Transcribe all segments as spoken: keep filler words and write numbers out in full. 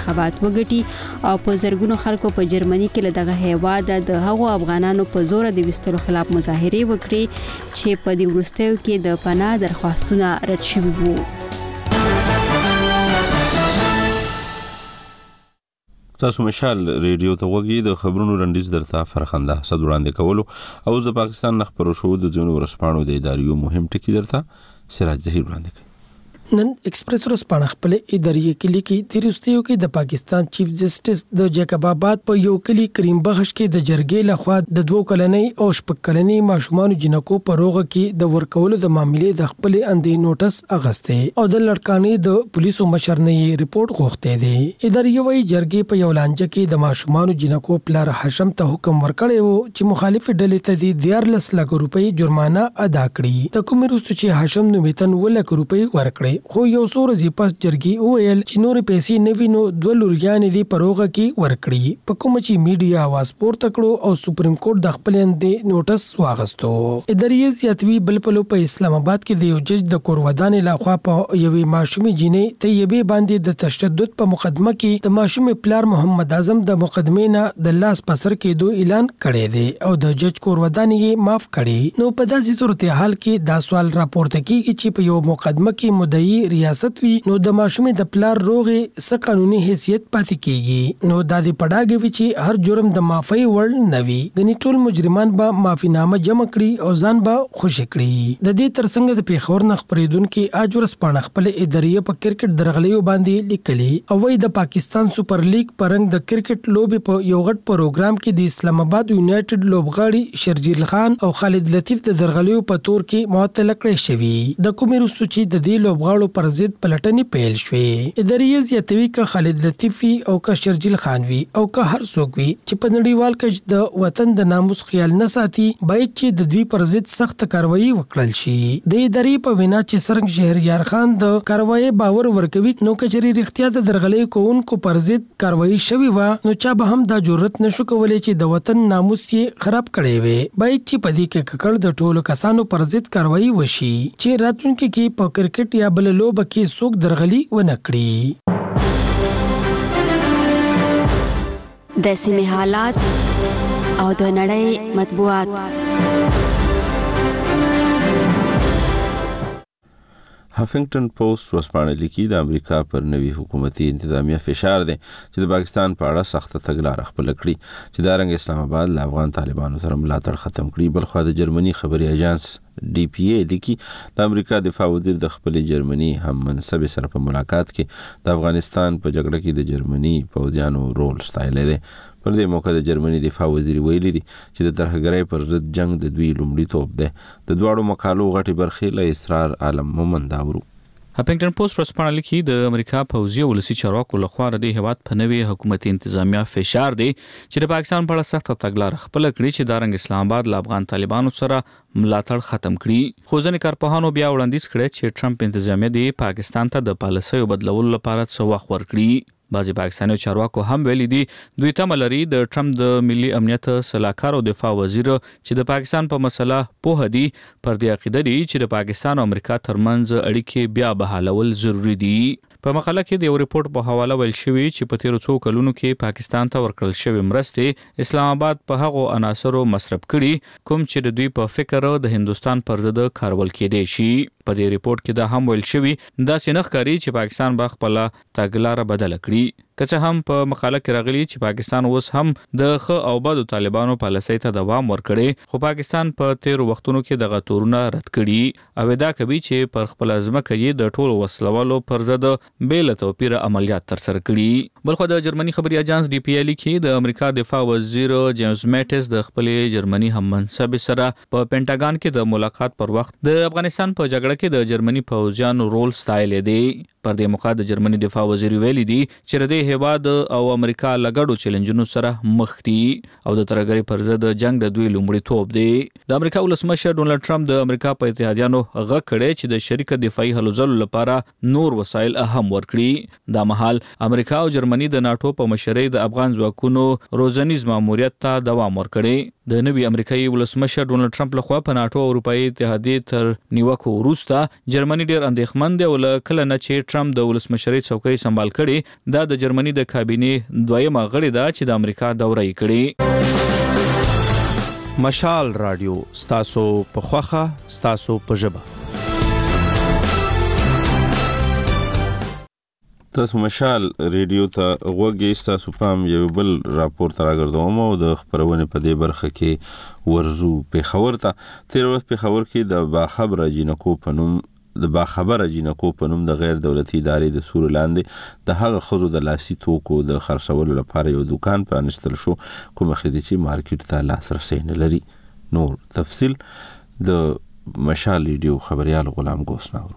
انتخابات وګټي او په زرګونو خلکو په جرمني کې له دغه هیواد د هغو افغانانو په زور د وستلو خلاف مظاهره وکړي چې په دې وروستیو کې د پناه درخواستونه رد شوي وو. تاسو مشال ریډیو ته وګورئ د خبرونو رندیز درته فرخنده صد وړاندې کولو او د پاکستان نخ پر شو د ځینو ورسپانو د اداریو مهم ټکی درته سراج ظهیر وړاندې کوي. نن ایکسپریس ورسپانه خپل اداري کلی کې د روستیو کې د پاکستان چیف جسټس د جیکب آباد په یو کلی کریم بخش کې د جرګې لخوا د دوه کلنۍ او شپږ کلنۍ ماشومان جنکو په روغه کې د ورکولو د معاملې د خپل اندې نوټس اغسته او د لړکانې د پولیسو مشر نه ریپورت غوښته دي. اداري وی جرګې په یو لانجه کې د ماشومان جنکو پلار هاشم ته حکم ورکړی وو چې مخالف ډلې ته د دیارلس لک روپۍ جرمانه ادا کړي. د کوم وروسته چې هاشم نو میتن ولک روپۍ ورکړي خو یو څو ورځې پس جرګې وویل چې نور پیسې نه وینو دوه لوريانې دی پروغه کې ورکړي. په کوم چې میډیا आवाज پورته کړو او سپریم کورټ د خپل اندې نوټس واغستو. اداري زیاتوي بل په په اسلام آباد کې د یو جج د کورودانې لخوا په یوې ماشومې جینې طیبې باندې د تشدد په مقدمه کې د ماشومې پلار محمد اعظم د مقدمې نه د لاس پسر کېدو اعلان کړی دی او د جج کورودانې یې معاف کړي. نو په داسې صورتحال کې دا سوال راپورته کیږي چې په یو مقدمه کې مدعي ریاست وی نو د ماشومې د پلار روغې څه قانوني حیثیت پاتې کیږي. نو د دې پړاګې وی چې هر جرم د معافی وړ نوي غني ټول مجرمان به معافینامه جمع کړي او ځان به خوشی کړي. د دې ترڅنګ د پیښور نخ پریدونکو اجور سپانه خپل اداري په کرکټ درغلیو باندې لیکلي او وی د پاکستان سپر لیګ پرنګ د کرکټ لوبي په یو غټ پروګرام کې د اسلام آباد یونایټډ لوبغاړي شرجیل خان او خالد لطیف د درغلیو په تور کې معطل کړي شوی. د کومې رسو چې د دې لوبغاړو پر ضد پلټنې پیل شوې. اداري زیاتوي ک خالد لطیفي او ک شرجیل خانوي او ک هر څوک وي چې په نړیوال کې د وطن د ناموس خیال نه ساتي باید چې د دوی پر ضد سخت کاروایی وکړل شي. د اداري په وینا چې سرنګ شهریار خان د کاروایی باور ورکوي نو کچري رښتیا د درغلې کوونکو پر ضد کاروایی شوی و نو چا به هم دا جرأت نشو کولای چې د وطن ناموس یې خراب کړي وي. باید چې په دې کې ککړ د ټولو کسانو پر ضد کاروایی وشي چې راتلونکي کې په کرکټ یا بل لوب کې څوک درغلي ونه کړي. د سیمې حالات او د نړۍ مطبوعات. هافنګټن پوسټ وسپانه لیکي د امریکا پر نوي حکومتي انتظامیه فشار دی چې د پاکستان په اړه سخت تګلارې خپل کړي چې دا رنګ اسلام آباد له افغان طالبانو سره ملاتړ ختم کړي. بل خو د جرمني خبري اژانس ډي پی ای لیکي د امریکا دفاع وزیر د خپل جرمني هم منصب سره په ملاقات کې د افغانستان په جګړه کې د جرمني پوځیانو رول ستایلی دی. پر دې موقع د جرمني دفاع وزیر ویلي دي چې د ترهګرۍ پر ضد جنگ د دوی لومړیتوب دی. د دواړو مقالو غټي برخې له اسرار عالم مومند اورو. هافنګټن پوسټ ورسپانه لیکي د امریکا پوځي ولسی چارواکو لخوا د هیواد په نوي حکومتي انتظامیه فشار دی چې د پاکستان په اړه سخت تګلارې خپل کړي چې د رنګ اسلام آباد له افغان طالبانو سره ملاتړ ختم کړي. خو ځینې کارپوهانو بیا وړاندیز کړی چې ټرمپ انتظامیه دی پاکستان ته د پالیسیو بدلولو لپاره څه وخت ورکړي. بعضی پاکستاني چارواکو هم ویلي دي دوی تمه لري د ټرمپ د ملي امنیت سلاکار او دفاع وزیر چې د پاکستان په مسله پوه دي پر دې عقیده دي چې د پاکستان او امریکا ترمنځ اړیکې بیا بحالول ضروری دي. په مقاله کې د یو ریپورت په حواله ویل شوی چې په تیرو څو کلونو کې پاکستان ته ورکړل شوی مرستې اسلام آباد په هغو عناصرو مصرف کړي کوم چې د دوی په فکر د هندستان پر ضد کارول کېدای شي. په دې ریپورت کې دا هم ویل شوی دا سینخ کاری چې پاکستان به خپل تګلارې بدل کړي. که څه هم په مقاله کې راغلي چې پاکستان اوس هم د خ او بد طالبانو پالیسۍ ته دوام ورکړي خو پاکستان په تیرو وختونو کې دغه تورونه رد کړي او دا کوي چې پر خپل ځمکه یې د ټولو وسلوالو پر ضد بل توپیر عملیات تر سره کړي. بلخو د جرمني خبري اژانس ډي پی ای لیکي د امریکا دفاع وزیر جیمز میټس د خپل جرمني هم منصب سره په پینټاګان کې د ملاقات پر وخت د افغانستان په جګړه کې د جرمني پوځیانو رول ستایل دی. پر دې موقع د جرمني دفاع وزیر ویلي دی چې د هیواد او امریکا لګړو چیلنجونو سره مخ دي او د ترهګرۍ پر ضد جنگ د دوی لومړیتوب دی. د امریکا ولسمشر ډونالد ټرمپ د امریکا په اتحادیانو غږ کړی چې د شریک دفاعي هلو ځلو لپاره نور وسایل اهم ورکړي. دا مهال امریکا او جرمني د ناتو په مشرۍ د افغان ځواکونو روزنیز ماموریت ته دوام ورکړي. د نوي امریکایي ولسمشر ډونالد ټرمپ لخوا په ناتو او اروپאי اتحادیې تر نیوکو وروسته جرمني ډېر اندېښمن دی ول کله نه چې ټرمپ د ولسمشرۍ څوکۍ سمبال کړي دا د جرمني د کابینې دویمه غړي ده چې د امریکا دوره یې کړي. مشال رادیو ستاسو په خوخه ستاسو په ژبه. تاسو مشال ریډیو ته غوږی ستاسو پام یو بل راپور تر راګرځوم او د خبرونه په دې برخه کې ورزو پیښور ته تیر ورځ پیښور کې د باخبر جنکو پنوم د باخبر جنکو پنوم د غیر دولتي ادارې د سور لاندې د هغه خزو د لاسي توکو د خرڅولو لپاره یو دکان پرانستل شو کوم خديچي مارکیټ ته لاسرسي نه لري. نور تفصيل د مشال ریډیو خبريال غلام ګوسناورو.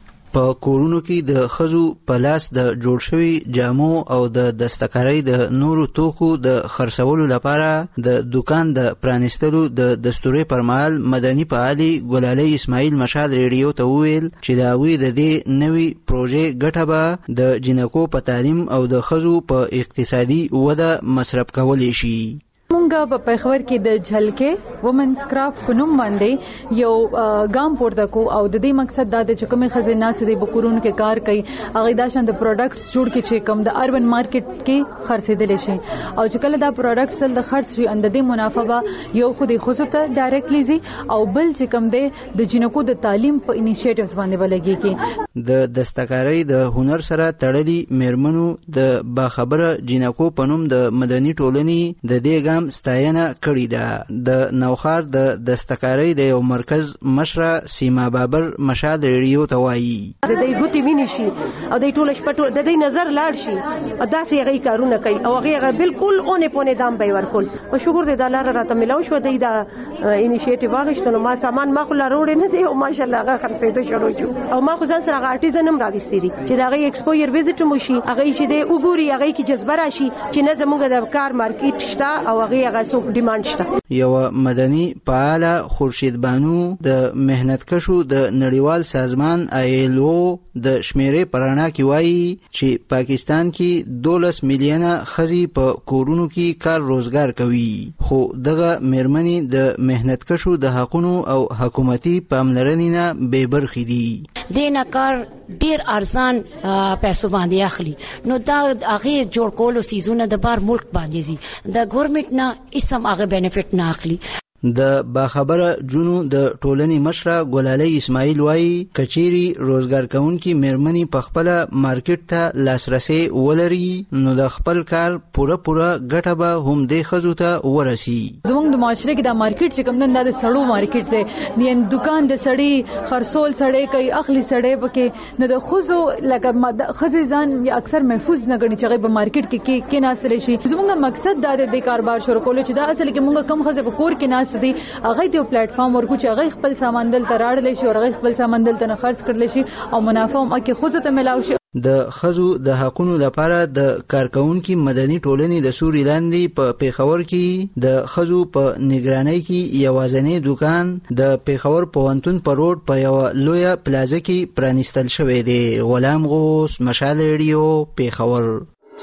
په کورونو کې د خزو پلاس د جوړ شوی جامو او د دستکارۍ د نورو توکو د خرڅولو لپاره د دکان د پرانستلو د دستوري پرمحل مدني فعالي ګلالي اسماعیل مشال ریډیو ته ویل چې دا وی د دې نوي پروژې ګټه به د جنکو په تعلیم او د خزو په اقتصادي وده مصرف کولی شي. مونږه په پیښور کې د جھلکې وومنز کرافټ په نوم باندې یو ګام پورته کو او د دې مقصد دا د چکمې خزینه سي د بکورونو کې کار کوي هغه د شاند پروډکټس جوړ کې چې کم د اربن مارکیټ کې خرڅېدل شي او چې کله دا پروډکټس د خرڅ شي اند د منافع به یو خو د خصوص ته ډایرکټلی زی او بل چې کم د جنکو د تعلیم په انیشیټیوز باندې ولګي کې د دستکارۍ د هنر سره تړلي میرمنو د باخبره جنکو پنوم د مدني ټولنې د دې ستاینه کړې ده. د نوخار د دستکارۍ د یو مرکز مشره سیما بابر مشال ریډیو ته وایي د دې ګوتې ویني شي او د ټول شپټو د دې نظر لاړ شي او داسې هغه کارونه کوي او هغه بالکل اونې پونه دام به ورکول او شکر دې د الله راته ملاو شو د دې انیشیټیو واغښتنو ما سامان ما خو لا روړې نه دی او ماشالله هغه خرڅېده شروع شو او ما خو ځان سره آرټیزن هم راوستي دي چې دا هغه ایکسپویر وزټ مو شي هغه چې د وګوري هغه کې جذبه راشي چې نه زموږ د کار مارکیټ شته او هغه څوک ډیماند شته. یو مدني فعال خورشید بانو د مهنت کشو د نړیوال سازمان آیلو د شمیرې پرانا کې وایي چې پاکستان کې دولس میلیونه خزي په کورونو کې کار روزګار کوي خو دغه میرمنې د مهنت کشو د حقونو او حکومتي پاملرنې نه بې برخې دي. دینه کار ډیر ارزان پیسو باندې اخلي نو دا هغه جوړ کولو سیزونه د بار ملک باندې زی د ګورنمنت نه اسم هغه بینیفیټ نه اخلي. د باخبره جنو د ټولنې مشره ګلالي اسماعیل وایي کچيري روزګار کوونکي میرمنې په خپل مارکیټ ته لاسرسي ولري نو د خپل کار پوره پوره ګټه به هم د خزو ته ورسي. زموږ د معاشره کې د مارکیټ چې کوم نه د سړو مارکیټ دی د دکان د سړی خرصول سړی کوي اخلي سړی پکې نو د خزو لکه خزي ځان اکثر محفوظ نه غني چې په مارکیټ کې کې ناسل شي. زموږ مقصد دا د کاروبار شروع کول چې دا اصل کې موږ کم خزه په کور کې ناس دي هغه د پلیټ فارم ورکو چې هغه خپل سامان دل تراړل شي او هغه خپل سامان دل ته خرڅ کړل شي او منافع هم کې خود ته ملاوي شي. د خزو د حقونو لپاره د کارکونکو مدني ټولنې د سوري لاندې په پیښور کې د خزو په نگرانۍ کې یوازنی دکان د پیښور پوهنتون په روډ په یو لوی پلازا کې پرانستل شوی دی. غلام غوث مشال ریډیو پیښور.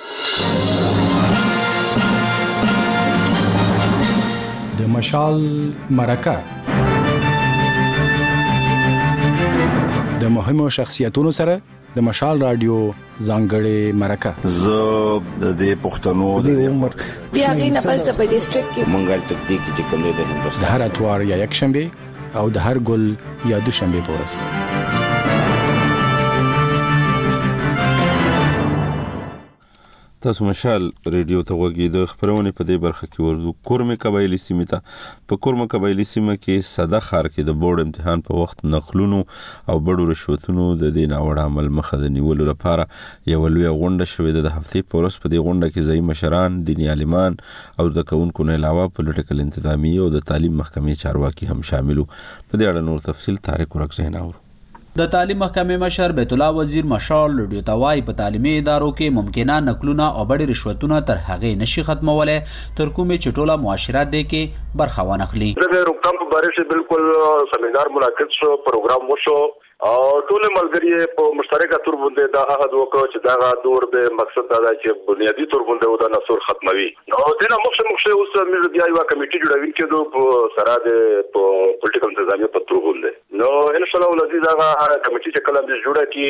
د مشال مرکه د مهمو شخصیتونو سره د مشال رادیو ځانګړې مرکه زه د دې پښتنو د عمر بیا غینه پس په ډیسټریکټ کې منګل تکتیک چې کوم د هندوستان د هر اتوار یا یک شنبه او د هر ګل یا دوشنبه په ورځ. تاسو مشال ریډیو ته وګورئ د خبرونه په دې برخه کې ورزو کورمه قبایلی سیمه ته په کورمه قبایلی سیمه کې صدا خار کې د بورډ امتحان په وخت نقلونو او بډو رشوتونو د دین اوړ عمل مخه د نیولو لپاره یو لوی غونډه شوې د هفتې په ورځ په دې غونډه کې ځای مشران دینی عالمان او د کونکو نه علاوه پولیټیکل انتظامی او د تعلیم محکمې چارواکي هم شاملو. په دې اړه نور تفصيل طارق ورکزین اور د تعلیم محکمې مشر بیت الله وزیر مشال ریډیو توای په تعلیمي ادارو کې ممکنه نقلونه او بډې رشوتونه تر هغه نشي ختموله تر کومه چټوله معاشرت دی کې برخه ونخلي. د روکتام په باره کې بالکل سیمینار منعقد شو پروګرام وشو او ټول ملګری په مشترکه تور باندې دا عہد وکړ چې دا دور به مقصد دا چې بنیادی تور باندې ودا نصر ختموي. نو دنه مخ مخ اوس مې بیا یو کمیټي جوړوي کېدو په سره د پولیټیکل انتظامی په تور باندې. نو ان شاء الله ولذي دا کمیټي چې کله به جوړه کی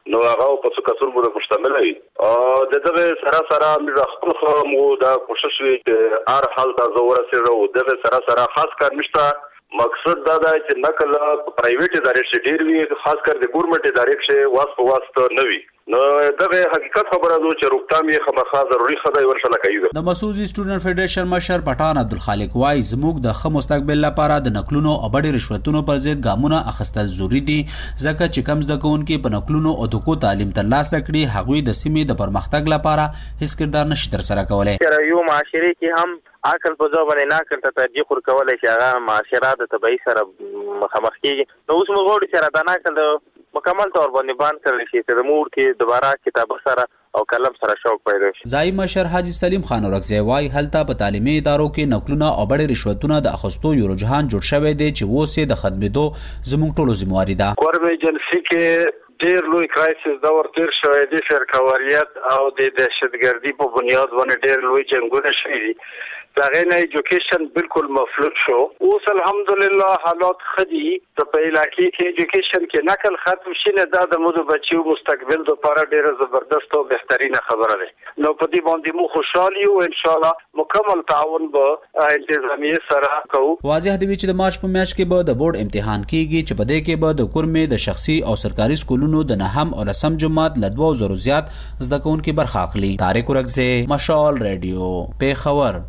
نو هغه په څه کثر باندې مشتمل وي او دغه سره سره موږ خپل مو دا کوشش وکړو هر حال دا زوره سره او دغه سره سره خاص کار نشته مقصد دا دی چې نقل پرایویټ ادارې شي ډیر وی خاص کر د ګورنمنت ادارې شي واسطه واسطه نه وي نو دغه حقیقت خبره ده چې روغتیا می خامخا ضروري خدای ورشله کوي د مسعودي سټوډنټ فدریشن مشر پټان عبدالخالق وای زموږ د خه مستقبل لپاره د نقلونو او بډې رشوتونو پر ضد ګامونه اخیستل ضروری دي ځکه چې کم زده کوونکي په نقلونو او دکو تعلیم ترلاسه کړي هغوی د سیمې د پرمختګ لپاره هیڅ کردار نشي تر سره کولای یو معاشري کې هم عقل په ځو باندې ناکل ته ترجیح ورکولای شي هغه معاشره د طبيعي سره مخامخ کیږي نو اوس موږ غواړو چې را د ناکل د مکمل تور باندې باندې کړل شي چې د مور کې دوباره کتاب سره او کلم سره شوق پیدا شي ځای مشر حاجی سلیم خان اورکزی وای هلته په تعلیمي ادارو کې نقلونه او بډې رشوتونه د اخستو یو رجحان جوړ شوی دی چې وسه د خدمتو زموږ ټولو ذمہواری ده قرب ایجنسی کې ډیر لوی کرایسس دا ورته شوی دی فرقواریت او د دهشتګردي په بنیاد باندې ډیر لوی جنگونه شوي دغه نه ایجوکیشن بالکل مفلوج شو اوس الحمدلله حالات خدي په علاقې کې ایجوکیشن کې نقل ختم شینه دا د مودو بچو مستقبل لپاره ډیره زبردست او بهترینه خبره ده نو په دې باندې مو خوشاله یو ان شاء الله مکمل تعاون به انتظامیه سره کوو واضح دی چې د مارچ په میاشت کې به د بورډ امتحان کیږي چې په دې کې به د کورمې د شخصي او سرکاري سکولونو د نهم او لسم جماعت ل دوه زره زیات زده کوونکي برخه اخلي طارق اورکزی مشال ریډیو پیښور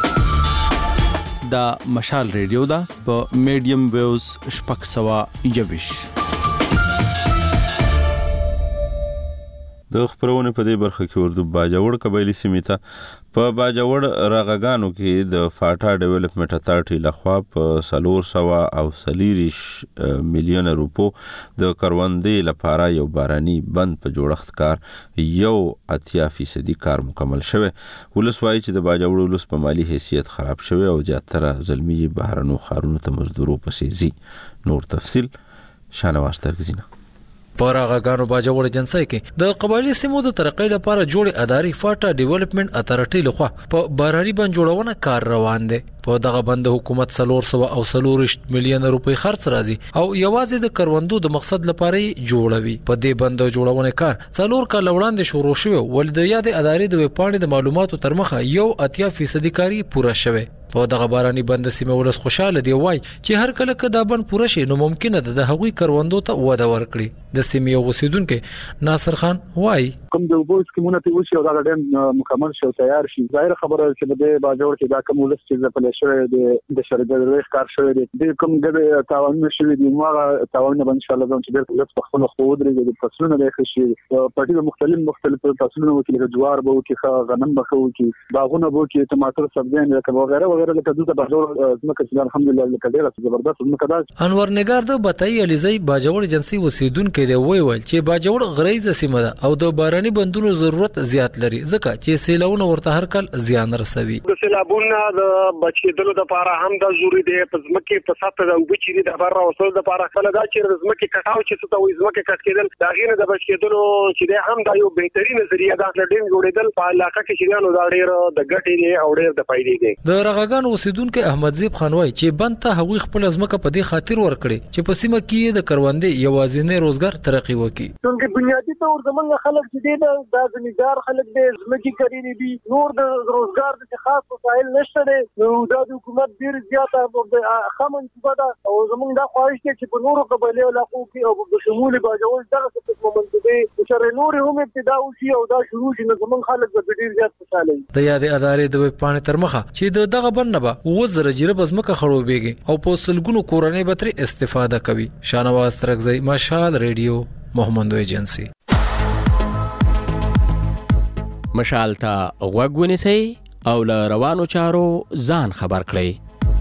دا مشال ریډیو دا په میډیم ویوز شپږ سوه یوویش د خبرونه په دې برخه کې ورته باجوړ قبایلی سیمه ته په باجوړ راغګانو کې د فاټا ډیولپمنٹ اتارټي لخوا په سلور سوا او سلیریش میلیون روپو د کروندې لپاره یو باراني بند په جوړښت کار یو اتیا فیصدي کار مکمل شوه ولسوای چې د باجوړ ولس په مالی حیثیت خراب شوه او زیاتره زلمی بهرنو خارونو ته مزدورو پسې زی نور تفصیل شانواز ترګزینه پر هغه باجوړ ایجنسی کې د قبایلی سیمو د ترقۍ لپاره جوړ اداري فاټا ډیولپمنٹ اتارټي لخوا په باراني بند جوړونه کار روان دي په دغه بند حکومت سلور سو او سلور میلیون روپۍ خرڅ راځي او یوازې د کروندو د مقصد لپاره جوړوي په دې بند جوړونه کار سلور کال وړاندې شروع شو ول د یاد ادارې د وپاڼې د معلوماتو تر مخه یو اتیا فیصدي کاری پوره شوه په دغه باراني بند سیمه ولس خوشاله دی وای چې هر کله کدا بند پوره شي نو ممکن ده د هغوی کروندو ته وده ورکړي د سیمه اوسیدونکو ناصر خان وای کوم د وبو سکیمونه ته وشي او دا ډېر مکمل شو تیار شي ظاهر خبره چې د باجوړ کې دا کوم ولس چې په لشره د شرګردوي ښکار شوی دی د کوم ګډ تاوان شوی دی نو هغه تاوان به ان شاء الله چې ډېر لږ په خپل خو ودرېږي د فصلونو د خشي پټي مختلف مختلف فصلونه وکړي جوار به وکړي غنم به وکړي باغونه به وکړي ټماټر سبزیان وغیرہ وغیرہ لکه دغه باجوړ زمکه چې الحمدلله لکه ډېر زبردست زمکه ده انور نگار د بتای علیزی باجوړ ایجنسی وسیدونکو دی وی ویل چې باجوړ غریزه سیمه ده او د باراني بندونو ضرورت زیات لري ځکه چې سیلونه ورته هر کال زیان رسوي د سیلابونو د بچیدلو لپاره هم د ضروري دی په ځمکه په ساته د وبچری د بار اوسل د لپاره خپل دا چې د ځمکه کټاو چې څه د ځمکه کټ کېدل دا غینه د بچیدلو چې د هم د یو بهتري نظریه ده د ډیم جوړېدل په علاقه کې چې نو دا ډېر د ګټې دی او ډېر د فائدې دی د رغګان اوسیدونکو احمد زیب خان وای چې بند ته هغوی خپل ځمکه په دې خاطر ورکړي چې په سیمه کې د کروندې یوازینی روزګار ترقی وکړي څنګه بنیادی تور زمونږ خلک چې دی د زمیندار خلک د ځمکې کړي دي نور د روزګار د خاص وسایل نشته دي نو د حکومت ډیر زیاته خمن څه ده او زمونږ د خواهش کې چې په نورو قبایلو علاقو کې او د شمول باجوړ دغه څه په منځبه چې نور هم ابتدا وشي او دا شروع شي نو زمونږ خلک به ډیر زیات خوشاله وي د یاد ادارې د وپاڼې تر مخه چې دغه بند به وزره جرب ازمکه خړوبېږي او په سلګونو کورنۍ به تر استفاده کوي شانواز ترګزی مشال ریډیو محمد ایجنسی مشال ته غوږ ونیسئ او له روانو چارو ځان خبر کړئ.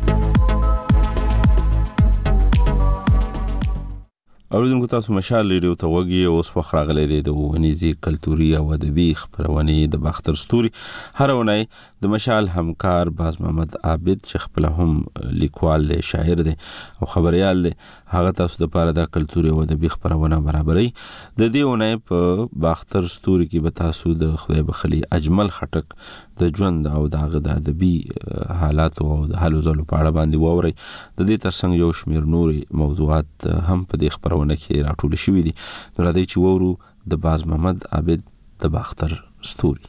اوریدونکو تاسو مشال ریډیو ته وګورئ اوس وخت راغلی دی د ونیزي کلتوري او ادبي خبرونه د باختر ستوري هر ونی د مشال همکار باز محمد عابد چې خپل هم لیکوال دی شاعر دی او خبريال دی هغه تاسو د پاره د کلتوري او ادبي خبرونه برابرې د دې ونی په باختر ستوري کې به تاسو د خدای بخلي اجمل خټک د ژوند او د هغه د ادبي حالات او د حالو زلو په اړه باندې ووري د دې ترڅنګ یو شمیر نوري موضوعات هم په دې خبرونه کې راټول شوي دي نو راځي چې وورو د باز محمد عابد د باختر ستوري.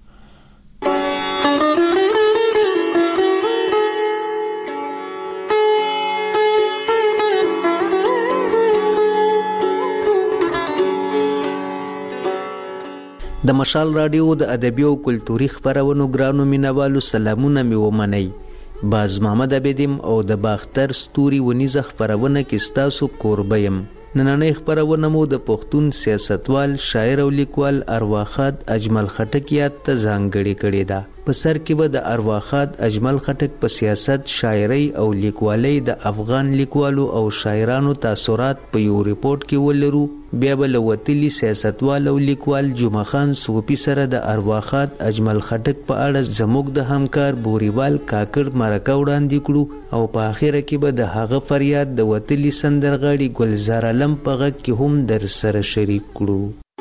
د مشال رادیو د ادبي او کلتوري خبرونو ګرانو مینوالو سلامونه مې ومنئ. باز محمد عابدیم او د باختر ستوري ونیزه خبرونه کې ستاسو کوربه یم. نننۍ خبرونه مو د پښتون سیاستوال، شاعر او لیکوال ارواخاد اجمل خټک یاد ته ځانګړې کړې ده. په سر کې به د ارواخاد اجمل خټک په سیاست، شاعرۍ او لیکوالۍ د افغان لیکوالو او شاعرانو تاثرات په یو ریپورت کې ولرو. بیا به له وتلي سیاستوال او لیکوال جمعه خان صوفي سره د ارواخاد اجمل خټک په اړه زموږ د همکار بوریوال کاکړ مرکه وړاندې کړو او په اخره کې به د هغه فریاد د وتلي سندرغاړي ګلزار علم په غږ کې هم در سره شریک کړو.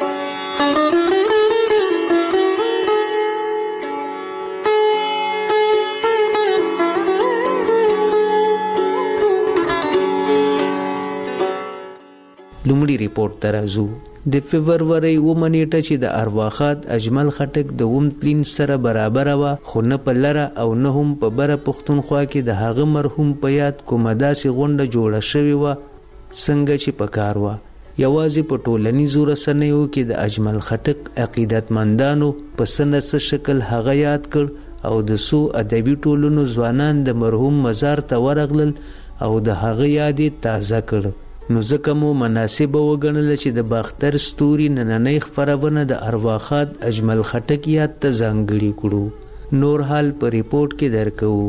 لومړی ریپورت ته راځو. د فبرورۍ اوومه نیټه چې د ارواخاد اجمل خټک د اوم تلین سره برابره وه، خو نه په لره او نه هم په بره پښتونخوا کې د هغه مرحوم په یاد کومه داسې غونډه جوړه شوې وه څنګه چې په کار وه. یوازې په ټولنیزو رسنیو کې د اجمل خټک عقیدتمندانو په څه نه څه شکل هغه یاد کړ او د څو ادبي ټولنو ځوانان د مرحوم مزار ته ورغلل او د هغه یاد یې تازه کړ. نو ځکه مو مناسبه وګڼله چې د باختر ستوري نننۍ خپرونه د ارواخاد اجمل خټک یاد ته ځانګړې کړو. نور حال په ریپورت کې درکوو.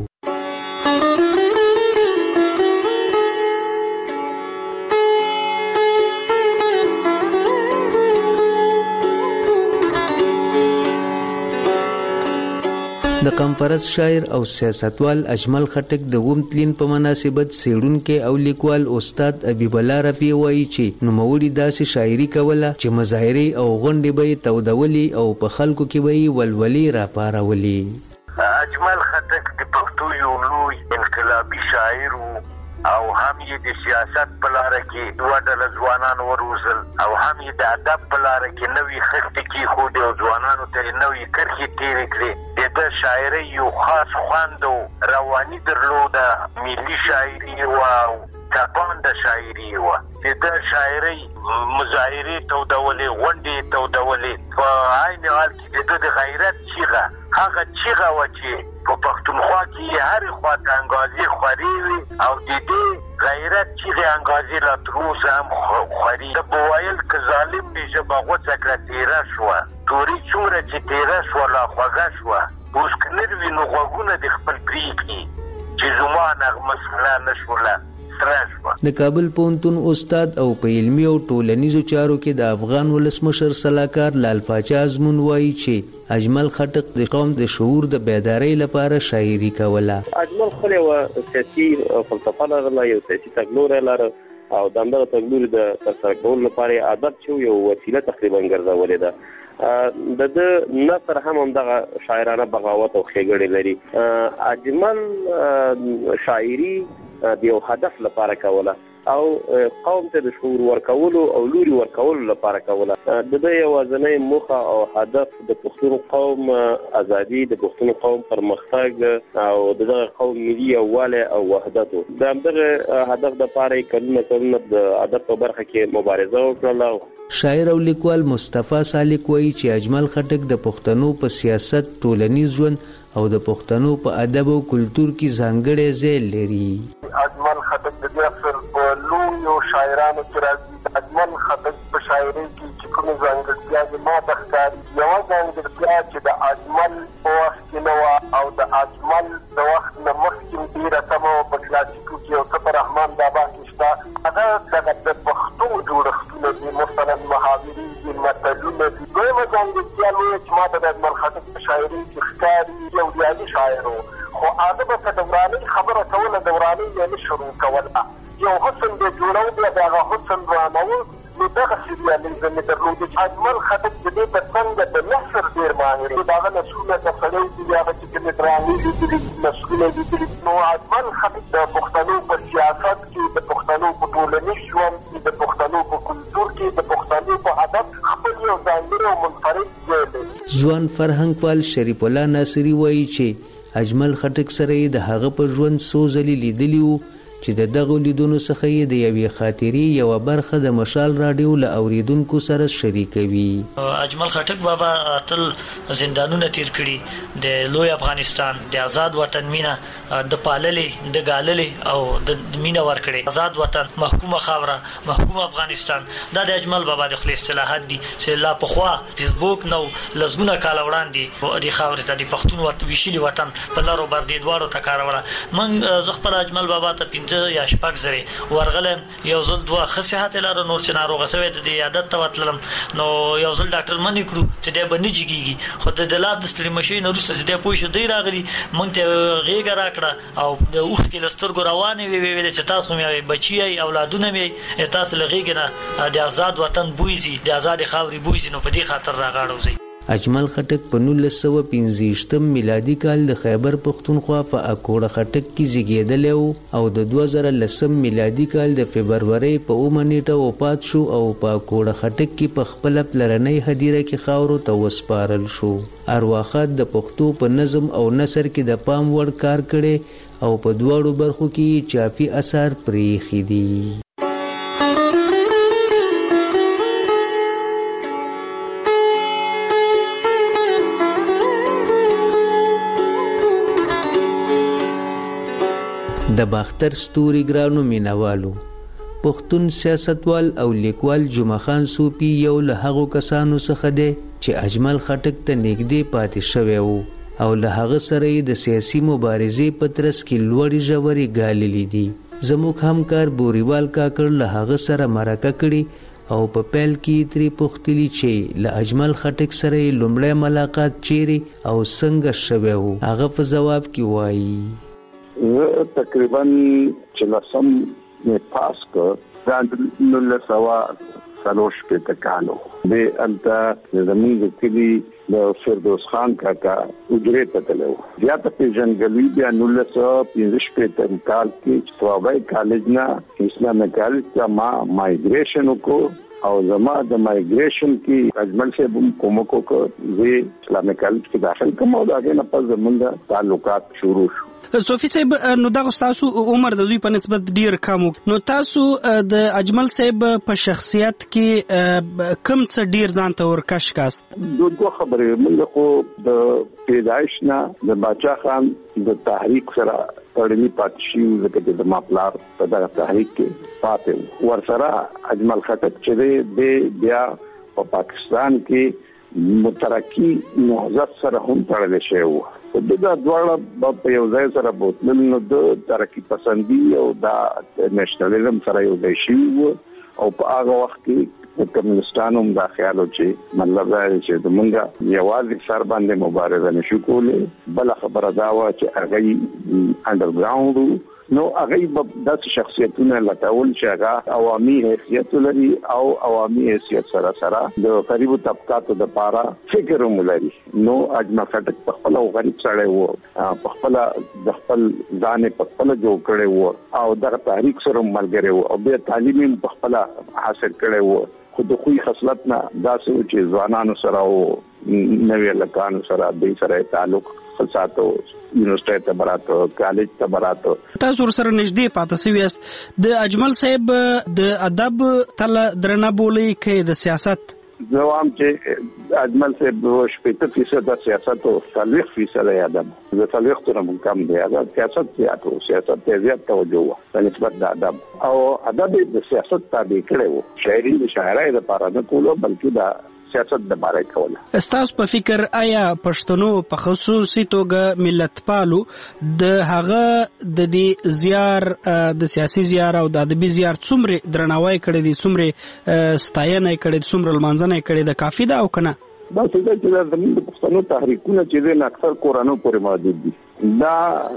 د کمپرس شاعر او سیاستوال اجمل خټک د اوم تلین په مناسبت څېړونکی او لیکوال استاد حبیب الله رفیع وایي چې نوموړي داسې شاعري کوله چې مظاهرې او غونډې به یې تودولې او په خلکو کې به یې ولولې راپارولې. اجمل خټک د پښتو یو لوی انقلابي شاعر و او هم یې د سیاست په لاره کې دوه ډله ځوانان وروزل او هم یې د ادب په لاره کې نوې خښتې کېښودې او ځوانانو ته یې نوې کرښې تېرې کړې. د ده شاعرۍ یو خاص خوند او رواني درلوده، ملي شاعري وه او تپانده شاعري وه. د ده شاعرۍ مظاهرې تودولې، غونډې تودولې. په عین حال کې د ده د غیرت چیغه، هغه چیغه وه چې په پښتونخوا کې یې هرې خوا ته انګازې خورې وې او د دې غیرت چیغې انګازې لا تر اوسه هم خوري. ده به ویل که ظالم دې ژبه غوڅه کړه تېره شوه، توري څومره چې تېره شوه لا خوږه شوه. اوس که نر وي نو غوږونه دې خپل پرېږدي چې زما نغمه سره نه شوله. د کابل پوهنتون استاد او په علمي او ټولنیزو چارو کې د افغان ولسمشر سلاکار لال پاچا ازمون وایي چې اجمل خټک د قوم د شعور د بیدارۍ لپاره شاعري کوله. اجمل خو یو سیاسي فلسفه لرله، یو سیاسي تګلوری لره او د همدغه تګلوري د ترسره کولو لپاره عادت چې یو وسیله تقریبا ګرځولې ده. د ده نثر هم همدغه شاعرانه بغاوت او ښېګڼې لري. اجمل شاعري د یو هدف لپاره کوله او قوم ته د شعور ورکولو او لوري ورکولو لپاره کوله. د ده یوازینۍ موخه او هدف د پښتون قوم ازادي، د پښتون قوم پرمختګ او دغه قوم ملي یووالی او وحدت و. د همدغه هدف دپاره یې کلونه کلونه د ادب په برخه کې مبارزه وکړله. شاعر او لیکوال مصطفی سالک وایي چې اجمل خټک د پښتنو په سیاست، ټولنیز ژوند او د پښتنو په ادب او کلتور کې ځانګړی ځای لري. اجمل خټک د دې اصل په لویو شاعرانو کې راځي. اجمل خټک په شاعرۍ کې چې کومې ځانګړتیاوې ما ته ښکاري، یوه ځانګړتیا چې د اجمل په وخت کې نه وه او د اجمل د وخت نه مخکې ډېره کمه وه په کلاسیکو کې او څه په رحمان بابا کې شته، هغه دغه د پښتو جوړښتونه دي، مثلا محاورې دي، متلونه دي. دویمه ځانګړتیا لویه چې ما ته د اجمل خټک په شاعرۍ کې ښکاري، یو ریاضي شاعر و خو هغه به که دورانۍ خبره کوله دورانۍ یې نه شروع کوله، یو حسن به جوړو بیا د هغه حسن رانول. نو دغسې ریالیزم یې درلود چې اجمل خټک د دې په څنګه د نثر ډېر ماهر و. د هغه نثرونه که سړی دي هغه چې کومې درامې لیدلي نثرونه لیدلي. نو اجمل خټک د پښتنو په سیاست کې، د پښتنو په ټولنیز ژوند کې، د پښتنو په کلتور کې، د پښتنو په ادب خپل یو ځوان فرهنګپال شریف الله ناصری وایي چې اجمل خټک سره د هغه په ژوند څو ځلې لیدلی وو چې د دغو لیدونو څخه یې د یوې خاطرې یوه برخه د مشال راډیو له اوریدونکو سره شریکوي. اجمل خټک بابا تل زندانونه تیر کړي، د لوی افغانستان د آزاد وطن مینا د پاللې د ګاللې او د مینا ورکړي. آزاد وطن، محکومه خاوره، محکومه افغانستان، دا د اجمل بابا د خپل اصطلاحات دي چې لا پخوا فیسبوک نو لزګونه کال وړاندې د خاورې ته د پښتون وطن ویشلي وطن په لارو بر دې دواړو ته کاروله. من زغپر اجمل بابا ته پنځه یا شپږ زره ورغلم، یو ځل دوه خصيحت لاره نور چې ناروغه شوی د عادت ته وتلم، نو یو ځل ډاکټر منی کړو چې دا باندې جګیږي، خو د دلات د ستړي ماشين وروسته چې دا پوه شو دی راغلی مونږ ته غیګه راکړه او د اوخ کې لسترګو روانې وی وی چې تاسو مې بچی اولادونه مې تاسو لغیګه نه د آزاد وطن بویزي، د آزاد خاوري بویزي، نو په دې خاطر راغړو. اجمل خټک په نولس سوه پنځه ویشتم میلادي کال د خیبر پښتونخوا په اکوړه خټک کې زیږیدلی و او د دوه زره لسم میلادي کال د فبرورۍ په اومه نیټه وفات شو او په اکوړه خټک کې په خپله پلرنۍ هدیره کې خاورو ته وسپارل شو. ارواښاد د پښتو په نظم او نثر کې د پام وړ کار کړی او په دواړو برخو کې چاپي اثار پرېښي دي. د باختر ستوري ګرانو مینوالو، پښتون سیاستوال او لیکوال جمعه خان صوفي یو له هغو کسانو څخه دی چې اجمل خټک ته نږدې پاتې شوی و او له هغه سره یې د سیاسي مبارزې په ترڅ کې لوړې ژورې ګاللې دي. زموږ همکار بوریوال کاکړ له هغه سره مرکه کړې او په پیل کې ترې پوښتلي چې له اجمل خټک سره یې لومړی ملاقات چیرې او څنګه شوی و. هغه په ځواب کې وایي زه تقریبا چې لسم مې پاس کړ دا نولس سوه څلور شپېته کال و. د هلته زموږ د کلي د فردوس خان کاکا حجرې ته تللی و. زیاته پېژندګلوي بیا نولس سوه پنځه شپېتم کال کې چې صوابۍ کالج نه اسلامي کالج ته ما مایګریشن وکړو او زما د مایګریشن کې اجمل صاحب هم کومک وکړ، زه اسلامي کالج کې داخل کوم او د هغې نه پس زموږ تعلقات شروع شو. صوفي صاحب، نو دغه تاسو عمر د دوی په نسبت ډیر کم، نو تاسو د اجمل صاحب په شخصیت کې کم څه ډیر ځان ته ورکش کاست؟ دوه خبرې، موږ خو د پیدایش نه د باچا خان د تحریک سره تړلي پاتې شوي، ځکه چې زما پلار په دغه تحریک کې پاتې و. ورسره اجمل خټک چې دی بیا په پاکستان کې مترقي نهضت سره هم تړلی شوی و. دا دواړه په یو ځای سره بوتلل، نو د ترقي پسندي او دا نېشنلزم سره یو ځای شوي و او په هغه وخت کې د کمیونستانو هم دا خیال و چې مطلب دا دی چې زمونږ یوازې سر باندې مبارزه نشو کولی. بله خبره دا وه چې هغوی انډرګراونډ و، نو هغوی به داسې شخصیتونه لټول چې هغه عوامي حیثیت لري او عوامي حیثیت سره سره د غریبو طبقاتو دپاره فکر هم لري. نو اجمل خټک په خپله غریب سړی و، په خپله د خپل ځان یې په خپله جوړ کړی و او دغه تحریک سره هم ملګری و او بیا تعلیم یې په خپله حاصل کړی و. خو د خوی خصلت نه داسې و چې ځوانانو سره او نوي هلکانو سره دوی سره تعلق خلصاتو، یونیورسټۍ ته براته، کالج ته براته. تاسو ورسره نږدې پاتې شوي یاست. د اجمل صاحب د ادب تله درنه بولئ که د سیاست؟ زه وایم چې اجمل صاحب شپېته فیصده سیاست او څلوېښت فیصده ادب. زه څلوېښتو نه کم دی، سیاست زیات و، سیاست ته زیات توجه وه په نسبت د ادب، او ادب یې د سیاست تابع کړی و. شاعري د شاعرۍ دپاره نه کولو بلکې د سیاست د باره کوله. ستاسو په فکر آیا پښتنو په خصوصي توګه ملت پالو د هغه د دې زیار د سیاسي زیار او د ادبي زیار څومره درناوی کړی دی، څومره ستاینه کړی دی، څومره لمانځنه کړی دی، کافي ده او که نه؟ دا څه چې دا زموږ د پښتنو تحریکونه چې دي اکثر کورانو پورې محدود دي. دا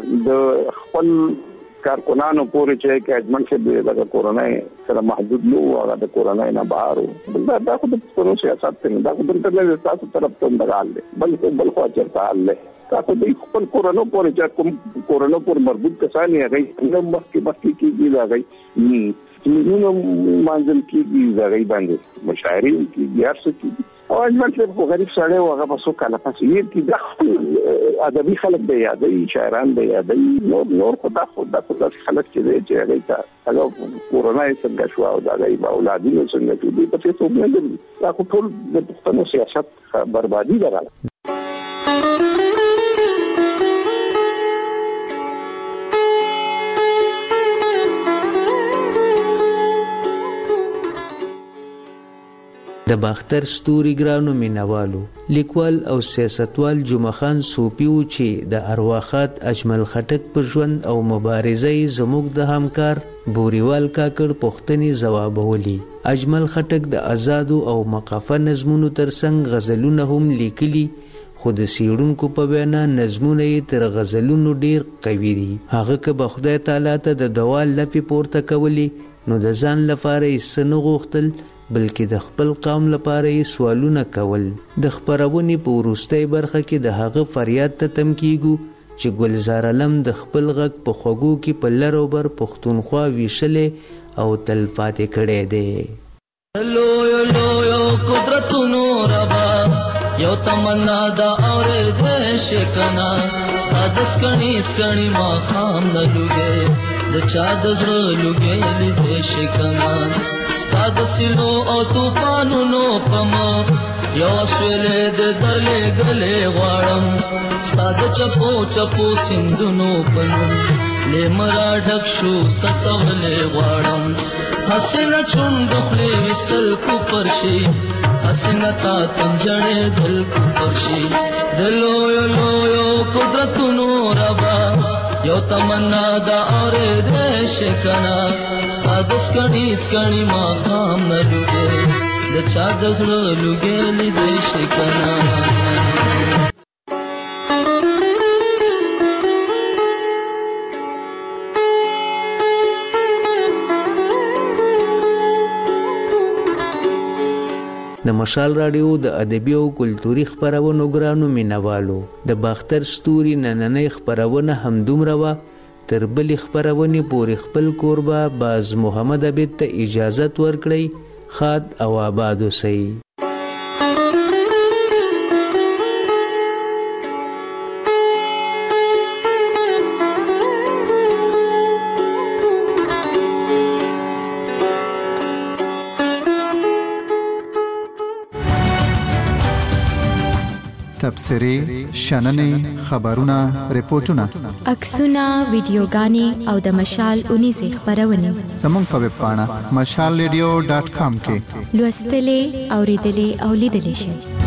د خپل کارکنانو پورې چې اجمل صاحب دغه کورنۍ سره محدود نه و، هغه د کورنۍ نه بهر و. دا دا خو د پښتنو سیاست دی، دا خو دلته نه تاسو طرف ته دغه حال دی، بلکې بل خوا چېرته حال دی. دا خو د خپل کورنو پورې چې کوم کورنو پورې مربوط کسان یې هغوی هم مخکې مخکې کېږي، د هغوی مینونه مانځل کېږي، د هغوی باندې مشاعرې کېږي، هر څه کېږي. او اجمل څه غریب سړی او هغه په څو کاله پسې یې کې د ادبي خلک دی یادې شاعران دی یادې نور نور خدا خدا خدا خلک چې دی چې هغه ته هغه کورونا یې څنګه شو او دا غي اولادینو څنګه چې دی په څه څه نه دا ټول د پښتنو سیاست بربادي راغله. د باختر ستوري ګرانو مینوالو لیکوال او سیاستوال جمعه خان صوفي و چې د ارواخات اجمل خټک په ژوند او مبارزه زموږ د همکار بوریوال کاکړ پښتني ځوابولي. اجمل خټک د آزادو او مقافه نظمونو ترڅنګ غزلونه هم لیکلي، خو د سیړونکو په وینا نظمونه یې تر غزلونو ډیر قوي دي. هغه که به خدای تعالی ته د دوا لپې پورته کولی نو د ځان لپاره یې څه نه غوښتل بلکې د خپل قوم لپاره یې سوالونه کول. د خپرونې په وروستۍ برخه کې د هغه فریاد ته تم کیږو چې ګلزار علم د خپل غږ په خوږو کې په لر او بر پښتونخوا ویشلې او تل پاتې کړی دی. لویو لویو قدرتونو ربا یو تمنا دا اورې شکنا ستا د سکڼي سکڼي ماښام نه لوګې د چا د زړه لوګې لیدې شکنا ستا د سیلو او توپانونو په مخ یو سویلې د درلې ګلې غواړم ستا د چپو چپو سیندونو په نوم لیمرا ډک شو سسولې غواړم حسینه چونډ خولې ویستل کوپر شي حسینه تا تم جړې دل کوپر شي د لویو لویو قدرتونو ربا یو تمنا دا اورې دې شکنا ستا د سکڼي سکڼي ماښام نه لوګې د چا د زړه لوګې لیدې شکنا. د مشال راډیو د ادبي او کلتوري خپرونو ګرانو مینوالو د باختر ستوري نننۍ خپرونه همدومره وه. تر بلې خپرونې پورې خپل کوربه باز محمد عبید ته اجازت ورکړئ. خاد او آباد اوسئ. تبصرې، شننې، خبرونه، ریپورتونه، عکسونه، ویډیوګانې او د مشال اونیزې خپرونې زموږ په ویب پاڼه مشال ریډیو ډاټ کام کې لوستلې، اوریدلې او لیدلې شئ.